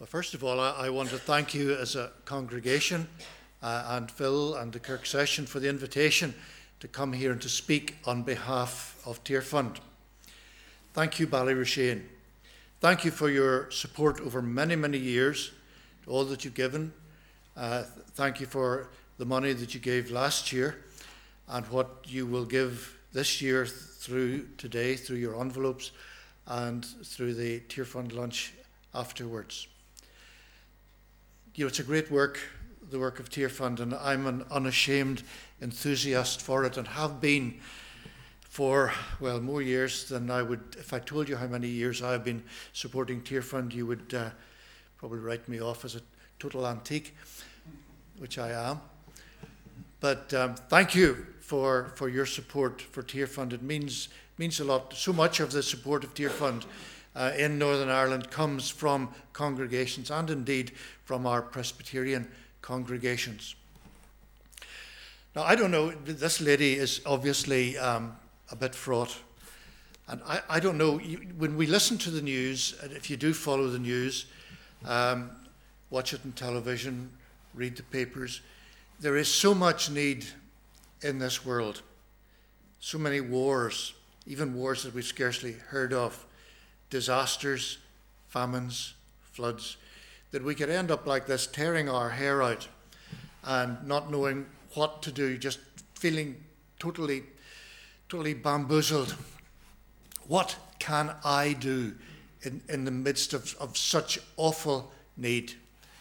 Well, first of all, I want to thank you as a congregation and Phil and the Kirk Session for the invitation to come here and to speak on behalf of Tearfund. Thank you, Ballyrashane. Thank you for your support over many, many years, all that you've given. Thank you for the money that you gave last year and what you will give this year through today, through your envelopes and through the Tearfund lunch afterwards. You know, it's a great work, the work of Tearfund, and I'm an unashamed enthusiast for it and have been for, well, more years than I would. If I told you how many years I've been supporting Tearfund, you would probably write me off as a total antique, which I am. But thank you for your support for Tearfund. It means a lot. So much of the support of Tearfund in Northern Ireland comes from congregations and indeed from our Presbyterian congregations. Now, I don't know, this lady is obviously a bit fraught. And I don't know, when we listen to the news, and if you do follow the news, watch it on television, read the papers, there is so much need in this world. So many wars, even wars that we've scarcely heard of, disasters, famines, floods, that we could end up like this, tearing our hair out and not knowing what to do, just feeling totally bamboozled. What can I do in the midst of such awful need?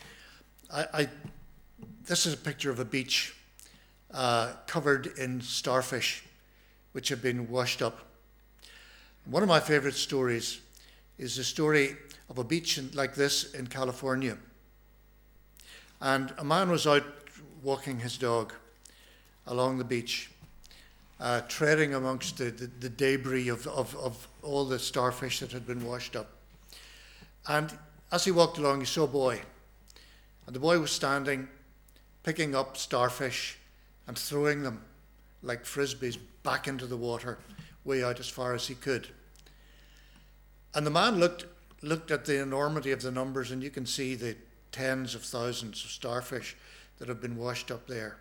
This is a picture of a beach covered in starfish, which have been washed up. One of my favorite stories is the story of a beach like this in California. And a man was out walking his dog along the beach, treading amongst the debris of all the starfish that had been washed up. And as he walked along, he saw a boy. And the boy was standing, picking up starfish and throwing them like frisbees back into the water, way out as far as he could. And the man looked at the enormity of the numbers, and you can see the tens of thousands of starfish that have been washed up there.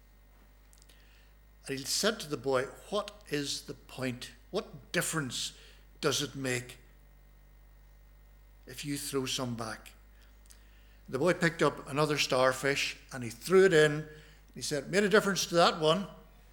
And he said to the boy, "What is the point? What difference does it make if you throw some back?" The boy picked up another starfish and he threw it in. He said, "Made a difference to that one."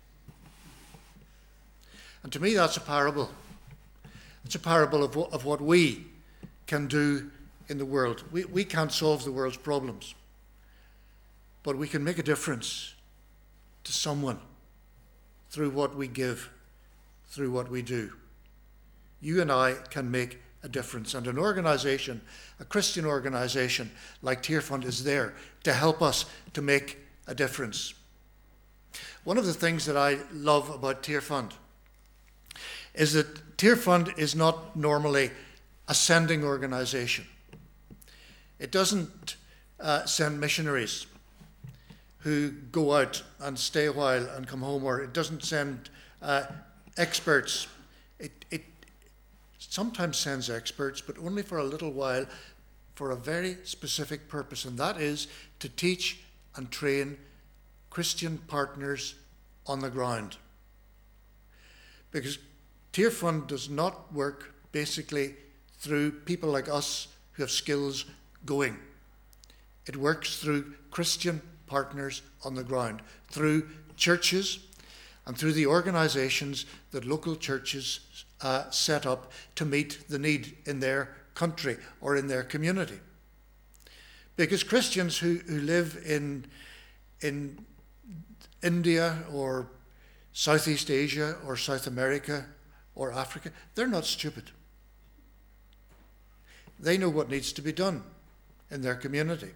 And to me, that's a parable. It's a parable of what we can do in the world. We can't solve the world's problems, but we can make a difference to someone through what we give, through what we do. You and I can make a difference, and an organization, a Christian organization like Tearfund, is there to help us to make a difference. One of the things that I love about Tearfund is that Tearfund is not normally a sending organization. It doesn't send missionaries who go out and stay a while and come home, or it doesn't send experts. It sometimes sends experts, but only for a little while, for a very specific purpose, and that is to teach and train Christian partners on the ground. Because Tearfund does not work basically through people like us who have skills going. It works through Christian partners on the ground, through churches and through the organizations that local churches set up to meet the need in their country or in their community. Because Christians who live in India or Southeast Asia or South America or Africa, they're not stupid. They know what needs to be done in their community.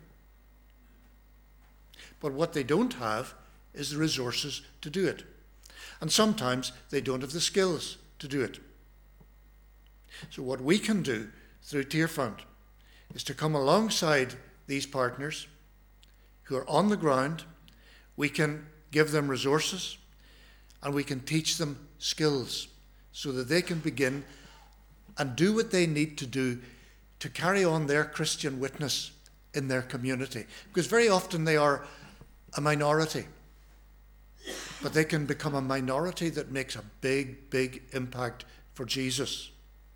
But what they don't have is the resources to do it. And sometimes they don't have the skills to do it. So what we can do through Tearfund is to come alongside these partners who are on the ground. We can give them resources and we can teach them skills so that they can begin and do what they need to do to carry on their Christian witness in their community. Because very often they are a minority. But they can become a minority that makes a big, big impact for Jesus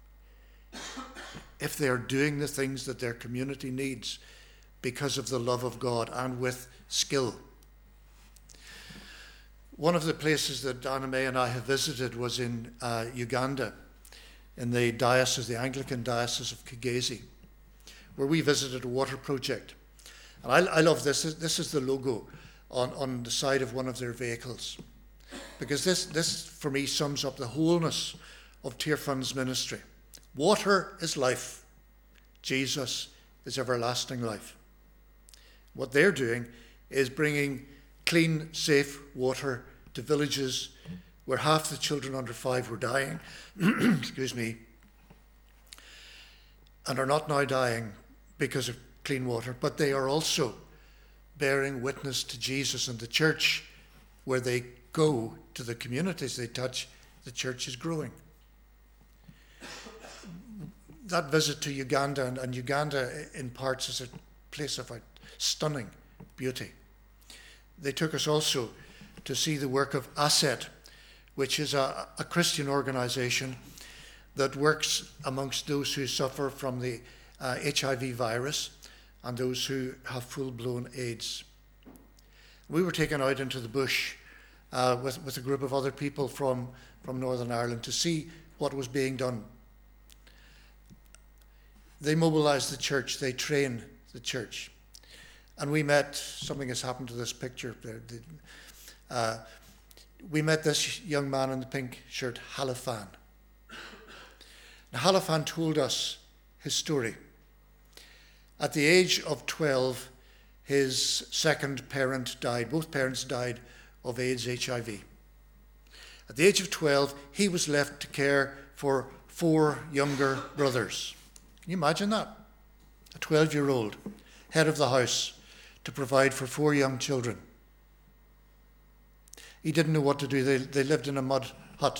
if they are doing the things that their community needs because of the love of God and with skill. One of the places that Anna May and I have visited was in Uganda, in the diocese, the Anglican Diocese of Kigezi, where we visited a water project. And I love this. This is the logo on the side of one of their vehicles. Because this, for me, sums up the wholeness of Tearfund's ministry. Water is life. Jesus is everlasting life. What they're doing is bringing clean, safe water to villages where half the children under 5 were dying, excuse me, and are not now dying because of clean water, but they are also bearing witness to Jesus and the church. Where they go to the communities they touch, the church is growing. That visit to Uganda, and Uganda in parts is a place of stunning beauty. They took us also to see the work of ASET, which is a Christian organization that works amongst those who suffer from the HIV virus and those who have full-blown AIDS. We were taken out into the bush with a group of other people from Northern Ireland to see what was being done. They mobilise the church, they train the church. And we met, something has happened to this picture, we met this young man in the pink shirt, Halifan. Now, Halifan told us his story. At the age of 12, his second parent died. Both parents died of AIDS, HIV. At the age of 12, he was left to care for 4 younger brothers. Can you imagine that? A 12-year-old, head of the house, to provide for 4 young children. He didn't know what to do. They lived in a mud hut.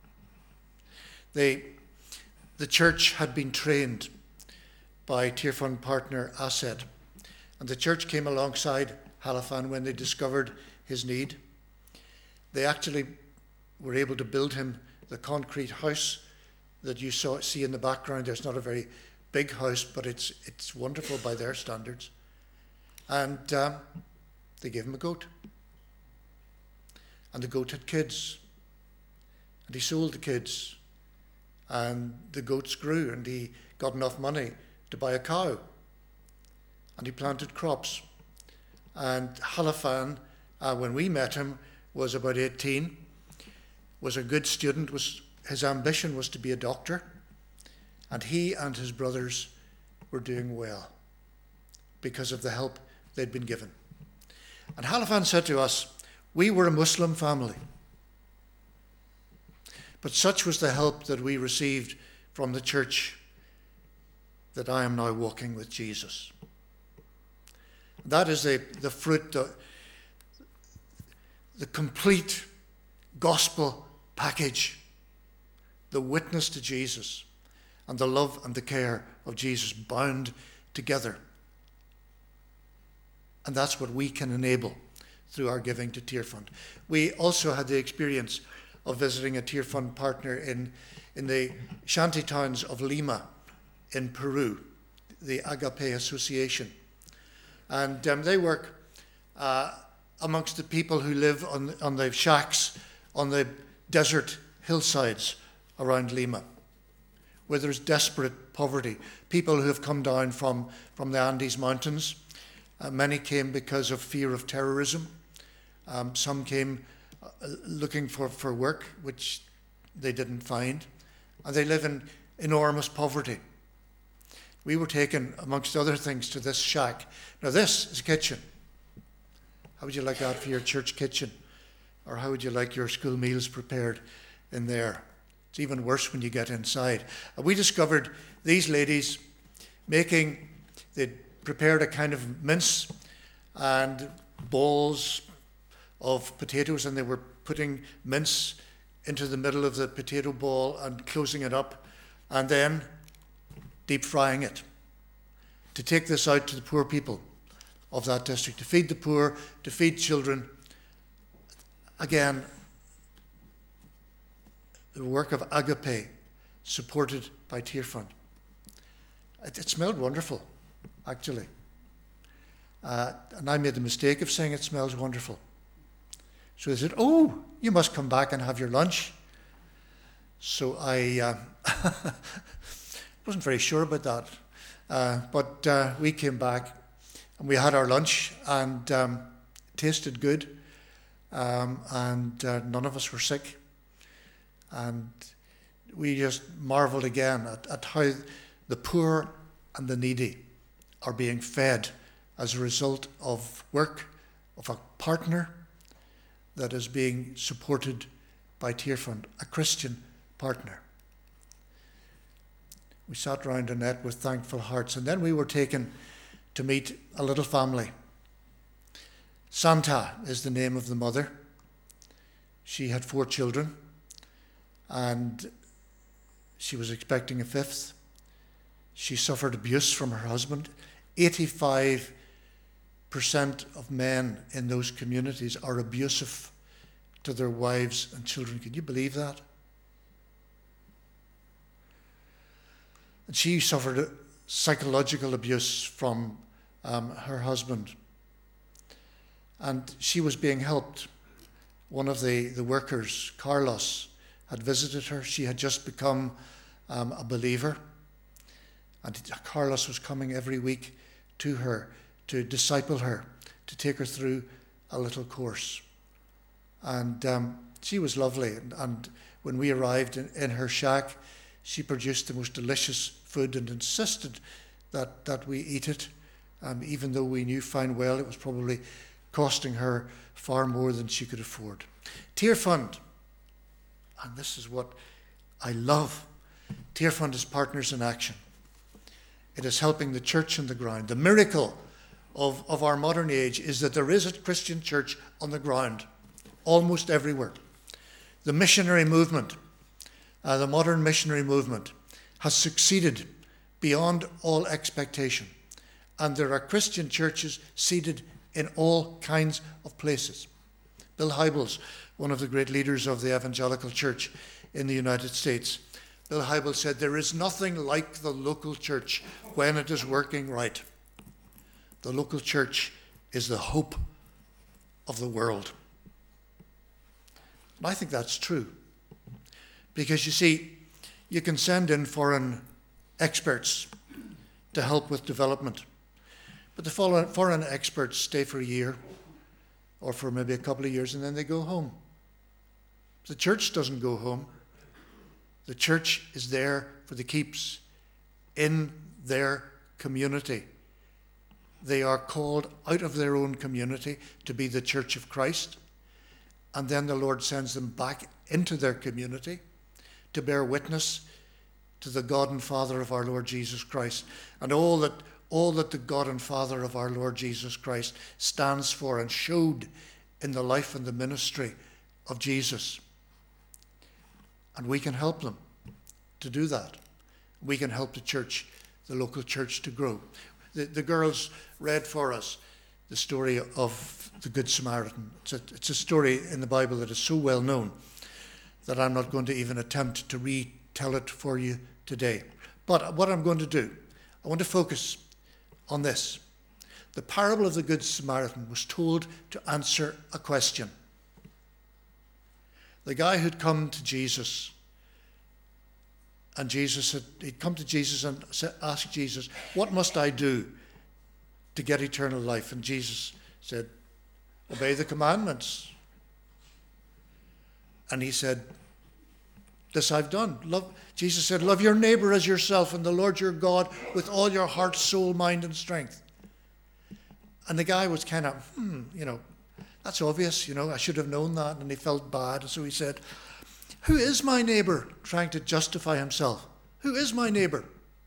The church had been trained by Tearfund partner ASET, and the church came alongside Halifan when they discovered his need. They actually were able to build him the concrete house that you see in the background. There's not a very big house, but it's wonderful by their standards. And they gave him a goat. And the goat had kids. And he sold the kids. And the goats grew, and he got enough money to buy a cow. And he planted crops. And Halifan, when we met him, was about 18, was a good student. His ambition was to be a doctor. And he and his brothers were doing well because of the help they'd been given. And Halifan said to us, we were a Muslim family, but such was the help that we received from the church that I am now walking with Jesus. That is the fruit, the complete gospel package, the witness to Jesus and the love and the care of Jesus bound together. And that's what we can enable through our giving to Tearfund. We also had the experience of visiting a Tearfund partner in the shanty towns of Lima in Peru, the Agape Association. And they work amongst the people who live on the shacks on the desert hillsides around Lima, where there's desperate poverty. People who have come down from the Andes Mountains. Many came because of fear of terrorism. Some came looking for work, which they didn't find. And they live in enormous poverty. We were taken, amongst other things, to this shack. Now this is a kitchen. How would you like that for your church kitchen? Or how would you like your school meals prepared in there? It's even worse when you get inside. And we discovered these ladies they'd prepared a kind of mince and balls of potatoes, and they were putting mince into the middle of the potato ball and closing it up, and then deep frying it. to take this out to the poor people of that district, to feed the poor, to feed children. Again, the work of Agape, supported by Tear Fund. It smelled wonderful, actually. And I made the mistake of saying it smells wonderful. So they said, "Oh, you must come back and have your lunch." So I wasn't very sure about that. But we came back and we had our lunch, and it tasted good. And none of us were sick. And we just marveled again at how the poor and the needy are being fed as a result of work of a partner that is being supported by Tear Fund, a Christian partner. We sat round and ate with thankful hearts, and then we were taken to meet a little family. Santa is the name of the mother. She had 4 children, and she was expecting a 5th. She suffered abuse from her husband. 85% of men in those communities are abusive to their wives and children. Can you believe that? And she suffered psychological abuse from her husband. And she was being helped. One of the workers, Carlos, had visited her. She had just become a believer. And Carlos was coming every week to her to disciple her, to take her through a little course. And she was lovely. And when we arrived in her shack, she produced the most delicious food and insisted that we eat it, even though we knew fine well it was probably costing her far more than she could afford. Tear Fund, and this is what I love, Tear Fund is Partners in Action. It is helping the church on the ground. The miracle of our modern age is that there is a Christian church on the ground, almost everywhere. The missionary movement, the modern missionary movement, has succeeded beyond all expectation. And there are Christian churches seated in all kinds of places. Bill Hybels, one of the great leaders of the evangelical church in the United States, Bill Hybels said, "There is nothing like the local church when it is working right. The local church is the hope of the world." And I think that's true. Because you see, you can send in foreign experts to help with development. But the foreign experts stay for a year or for maybe a couple of years, and then they go home. The church doesn't go home. The church is there for the keeps in their community. They are called out of their own community to be the church of Christ, and then the Lord sends them back into their community to bear witness to the God and Father of our Lord Jesus Christ, and all that the God and Father of our Lord Jesus Christ stands for and showed in the life and the ministry of Jesus. And we can help them to do that. We can help the church, the local church, to grow. The girls read for us the story of the Good Samaritan. It's a story in the Bible that is so well known that I'm not going to even attempt to retell it for you today. But what I'm going to do, I want to focus on this. The parable of the Good Samaritan was told to answer a question. The guy who'd come to Jesus, and he'd come to Jesus and asked Jesus, "What must I do to get eternal life?" And Jesus said, "Obey the commandments." And he said, "This I've done." Jesus said, "Love your neighbor as yourself, and the Lord your God with all your heart, soul, mind, and strength." And the guy was kind of, that's obvious, I should have known that. And he felt bad. And so he said, "Who is my neighbor?" Trying to justify himself. Who is my neighbor?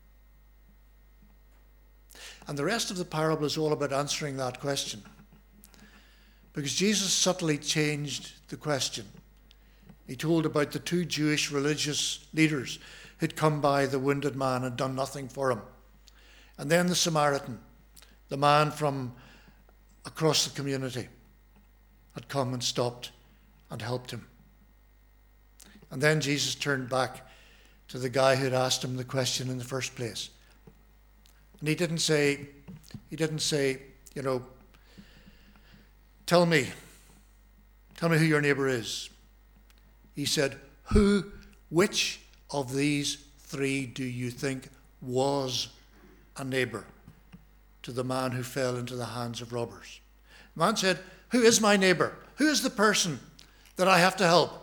And the rest of the parable is all about answering that question. Because Jesus subtly changed the question. He told about the 2 Jewish religious leaders who'd come by the wounded man and done nothing for him. And then the Samaritan, the man from across the community, had come and stopped and helped him. And then Jesus turned back to the guy who had asked him the question in the first place. And he didn't say, tell me who your neighbor is. He said, which of these three do you think was a neighbor to the man who fell into the hands of robbers? The man said, who is my neighbor? Who is the person that I have to help?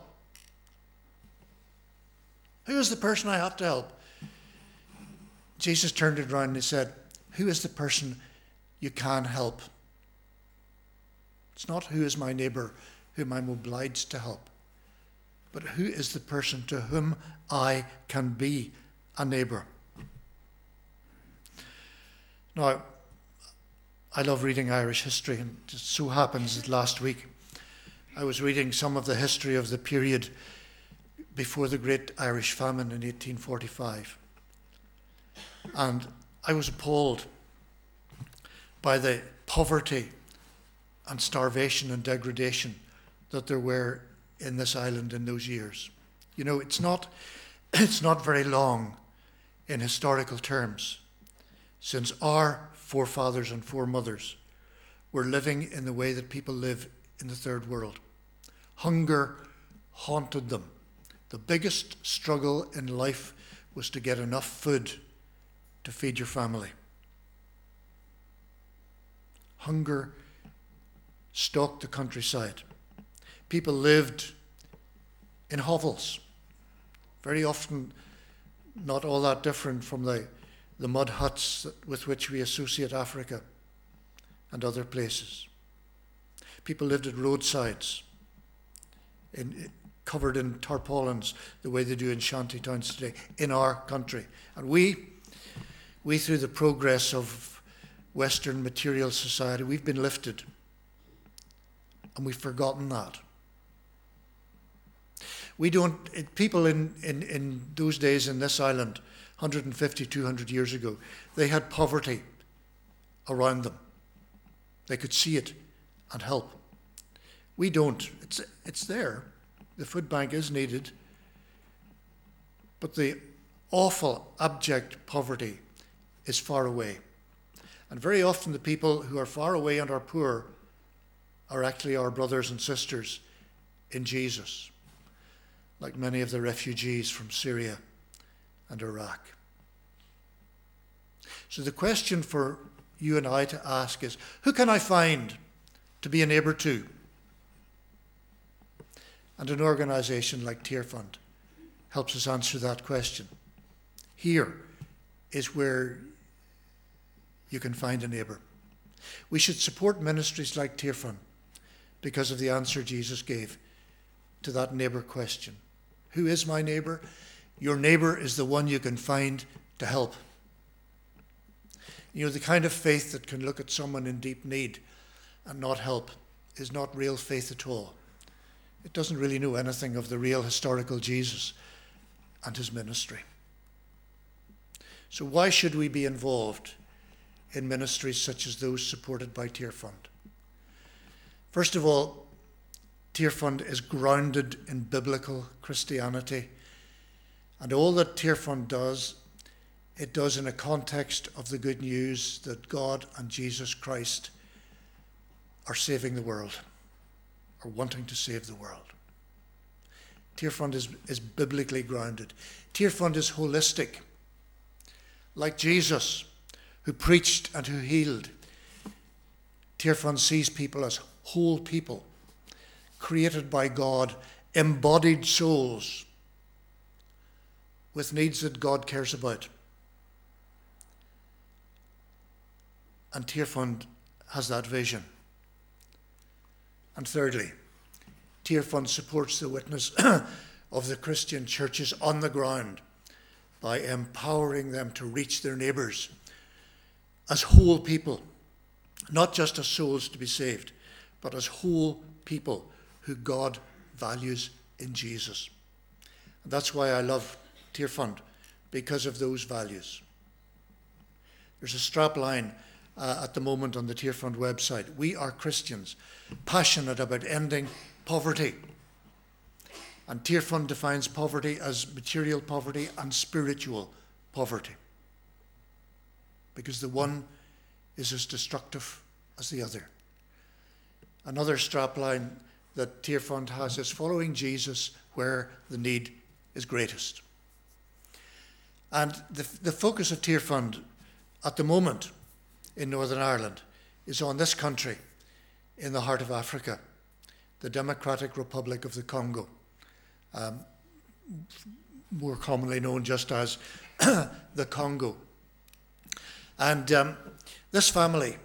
Who is the person I have to help? Jesus turned it around and he said, who is the person you can help? It's not who is my neighbor whom I'm obliged to help, but who is the person to whom I can be a neighbor? Now, I love reading Irish history, and it just so happens that last week I was reading some of the history of the period before the Great Irish Famine in 1845. And I was appalled by the poverty and starvation and degradation that there were in this island in those years. You know, it's not very long in historical terms since our forefathers and foremothers were living in the way that people live in the third world. Hunger haunted them. The biggest struggle in life was to get enough food to feed your family. Hunger stalked the countryside. People lived in hovels, very often not all that different from the mud huts with which we associate Africa and other places. People lived at roadsides, covered in tarpaulins, the way they do in shanty towns today, in our country. And we through the progress of Western material society, we've been lifted. And we've forgotten that. People in those days in this island, 150, 200 years ago, they had poverty around them. They could see it and help. We don't. It's there. The food bank is needed. But the awful, abject poverty is far away. And very often the people who are far away and are poor are actually our brothers and sisters in Jesus, like many of the refugees from Syria and Iraq. So the question for you and I to ask is, who can I find to be a neighbour to? And an organisation like Tear Fund helps us answer that question. Here is where you can find a neighbour. We should support ministries like Tear Fund because of the answer Jesus gave to that neighbour question. Who is my neighbour? Your neighbour is the one you can find to help. You know, the kind of faith that can look at someone in deep need and not help is not real faith at all. It doesn't really know anything of the real historical Jesus and his ministry. So why should we be involved in ministries such as those supported by Tear Fund? First of all, Tear Fund is grounded in biblical Christianity, and all that Tear Fund does, it does in a context of the good news that God and Jesus Christ are saving the world, or wanting to save the world. Tear Fund is biblically grounded. Tear Fund is holistic. Like Jesus, who preached and who healed, Tear Fund sees people as whole people, created by God, embodied souls with needs that God cares about. And Tear Fund has that vision. And thirdly, Tear Fund supports the witness of the Christian churches on the ground by empowering them to reach their neighbours as whole people, not just as souls to be saved, but as whole people who God values in Jesus. And that's why I love Tear Fund, because of those values. There's a strap line at the moment on the Tearfund website. We are Christians, passionate about ending poverty. And Tearfund defines poverty as material poverty and spiritual poverty, because the one is as destructive as the other. Another strapline that Tearfund has is following Jesus where the need is greatest. And the focus of Tearfund at the moment in Northern Ireland is on this country in the heart of Africa, the Democratic Republic of the Congo, more commonly known just as the Congo. And this family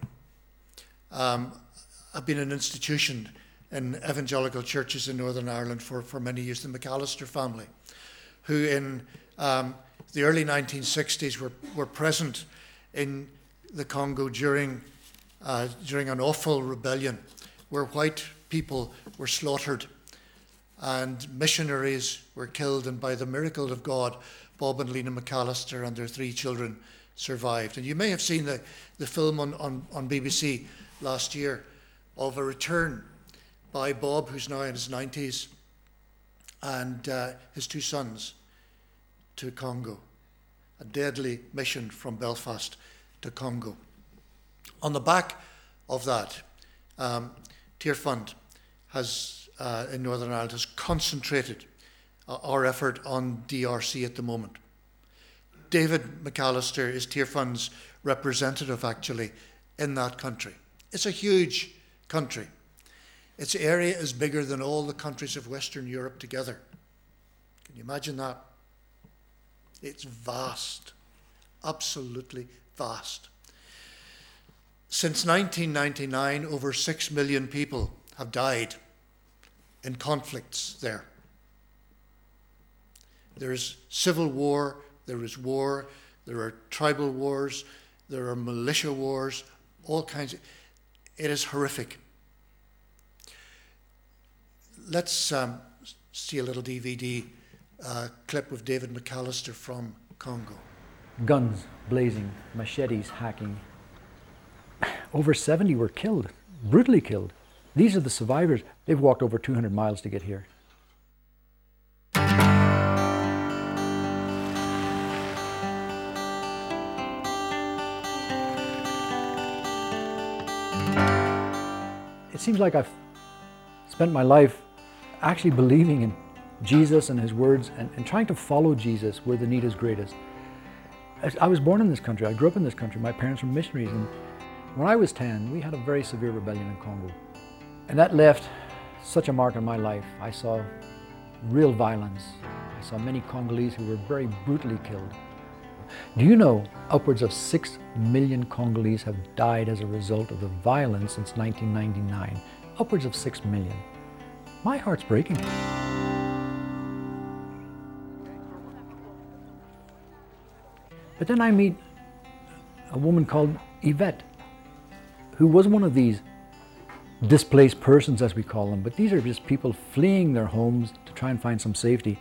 have been an institution in evangelical churches in Northern Ireland for many years, the McAllister family, who in the early 1960s were present in the Congo during an awful rebellion where white people were slaughtered and missionaries were killed, and by the miracle of God, Bob and Lena McAllister and their 3 children survived. And you may have seen the film on BBC last year of a return by Bob, who's now in his 90s, and his 2 sons to Congo, a deadly mission from Belfast to Congo. On the back of that, Tearfund has, in Northern Ireland, has concentrated our effort on DRC at the moment. David McAllister is Tearfund's representative, actually, in that country. It's a huge country. Its area is bigger than all the countries of Western Europe together. Can you imagine that? It's vast, absolutely vast. Since 1999, over 6 million people have died in conflicts there. There is civil war, there is war, there are tribal wars, there are militia wars, all kinds of... It is horrific. Let's see a little DVD clip of David McAllister from Congo. Guns blazing, machetes hacking. Over 70 were killed, brutally killed. These are the survivors. They've walked over 200 miles to get here. It seems like I've spent my life actually believing in Jesus and his words and trying to follow Jesus where the need is greatest. I was born in this country. I grew up in this country. My parents were missionaries. And when I was 10, we had a very severe rebellion in Congo. And that left such a mark on my life. I saw real violence. I saw many Congolese who were very brutally killed. Do you know upwards of 6 million Congolese have died as a result of the violence since 1999? Upwards of 6 million. My heart's breaking. But then I meet a woman called Yvette, who was one of these displaced persons, as we call them, but these are just people fleeing their homes to try and find some safety.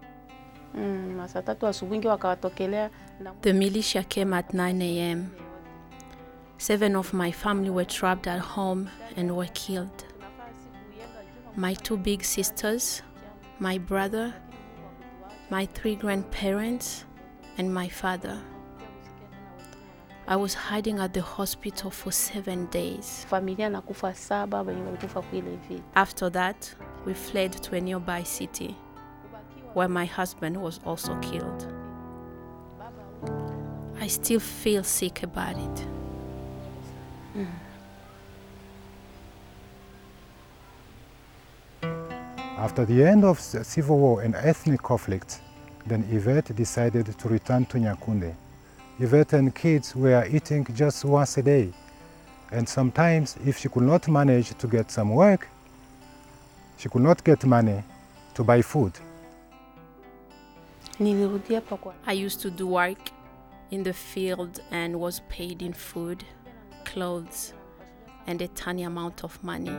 The militia came at 9 a.m. 7 of my family were trapped at home and were killed. My 2 big sisters, my brother, my 3 grandparents, and my father. I was hiding at the hospital for 7 days. After that, we fled to a nearby city where my husband was also killed. I still feel sick about it. After the end of the civil war and ethnic conflict, then Yvette decided to return to Nyakunde. Yvette and kids were eating just once a day. And sometimes, if she could not manage to get some work, she could not get money to buy food. I used to do work in the field and was paid in food, clothes, and a tiny amount of money.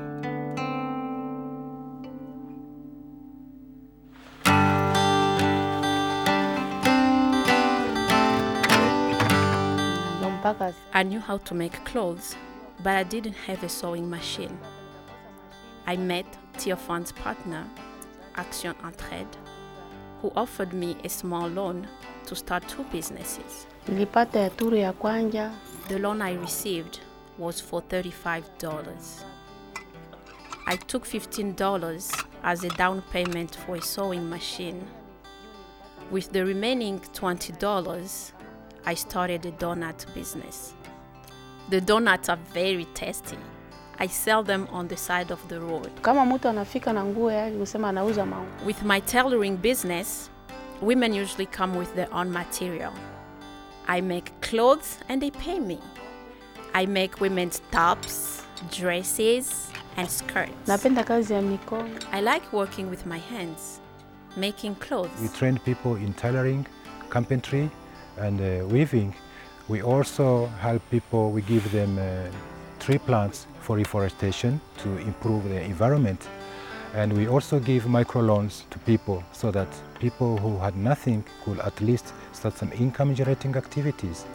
I knew how to make clothes, but I didn't have a sewing machine. I met Tearfund's partner, Action Entraide, who offered me a small loan to start 2 businesses. Nilipata ya turu ya kwanja. The loan I received was for $35. I took $15 as a down payment for a sewing machine. With the remaining $20, I started a donut business. The donuts are very tasty. I sell them on the side of the road. Kama mtu anafika na nguo yake kusema anauza manguo. With my tailoring business, women usually come with their own material. I make clothes and they pay me. I make women's tops, dresses, and skirts. Napenda kazi ya mikono. I like working with my hands, making clothes. We train people in tailoring, carpentry, and weaving. We also help people, we give them tree plants for reforestation to improve the environment. And we also give microloans to people so that people who had nothing could at least start some income-generating activities.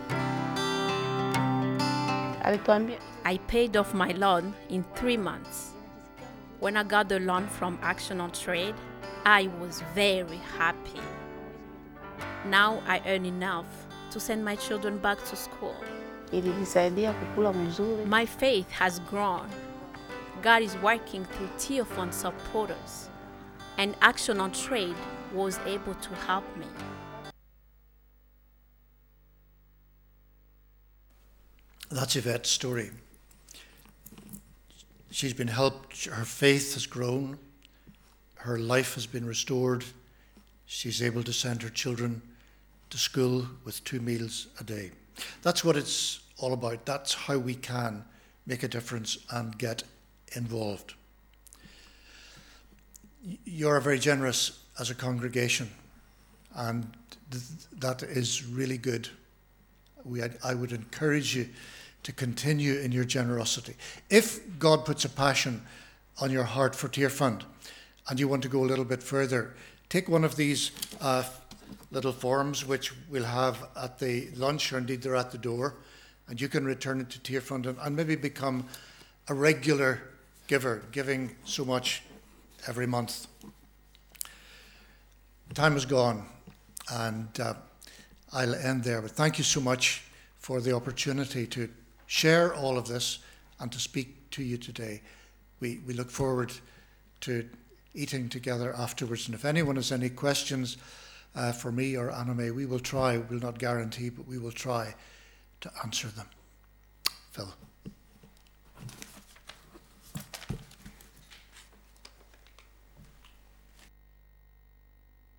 I paid off my loan in 3 months. When I got the loan from Action Entraide, I was very happy. Now I earn enough to send my children back to school. Ilinisaidia kukula mzuri. My faith has grown. God is working through Tearfund supporters, and Action Entraide was able to help me. That's Yvette's story. She's been helped, her faith has grown, her life has been restored. She's able to send her children to school with 2 meals a day. That's what it's all about. That's how we can make a difference and get involved. You're very generous as a congregation, and that is really good. I would encourage you to continue in your generosity. If God puts a passion on your heart for Tearfund and you want to go a little bit further, take one of these little forms which we'll have at the lunch, or indeed they're at the door, and you can return it to Tearfund and maybe become a regular giver, giving so much every month. Time is gone, and I'll end there, but thank you so much for the opportunity to share all of this and to speak to you today. We look forward to eating together afterwards, and if anyone has any questions for me or Anna-May, we will try, we'll not guarantee, but we will try to answer them. Phil.